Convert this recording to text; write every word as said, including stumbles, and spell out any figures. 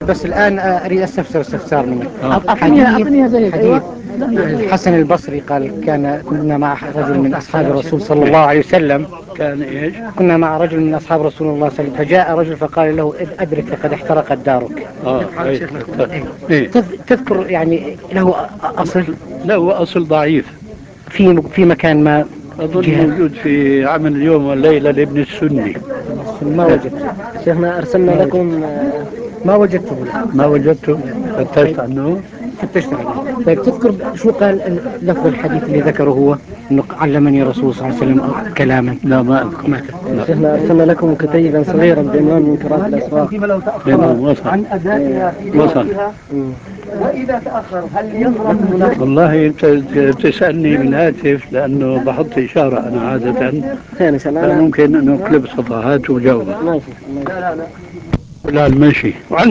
بس الآن آه، أريد أستفسر استفسار منك. آه. أعطيني أعطيني زي حديث أيوة. الحسن البصري قال كان كنا مع رجل من أصحاب الرسول صلى الله عليه وسلم. كان إيش؟ كنا مع رجل من أصحاب رسول الله صلى الله عليه وسلم، فجاء رجل فقال له أدرك لقد احترقت دارك. آه إيه. إيه. تذ- تذكر يعني له أصل له أصل ضعيف، في في مكان ما؟ أظن جهة موجود في عمل اليوم والليلة لابن السني. ما وجدت. شيخنا أرسلنا ما لكم. ما وجدته. ما وجدته، فتشت طيب عنه. فتشت عنه. طيب تذكر شو قال لفظ الحديث اللي ذكره هو انه علمني الرسول صلى الله عليه وسلم كلاما؟ لا ما أذكر. ما تذكر. لا. شيخنا أرسلنا لكم كتيبا صغيرا بعنوان منكرات الأسواق. نعم وصل. عن أدائها في وصل. وقتها، وإذا تأخر هل يضرب هناك؟ والله أنت بتسألني من هاتف لأنه بحط إشارة أنا عادة، خير إن شاء الله. أنا فممكن أنه أقلب صفحات وجاوب. ماشي ماشي. لا المشي.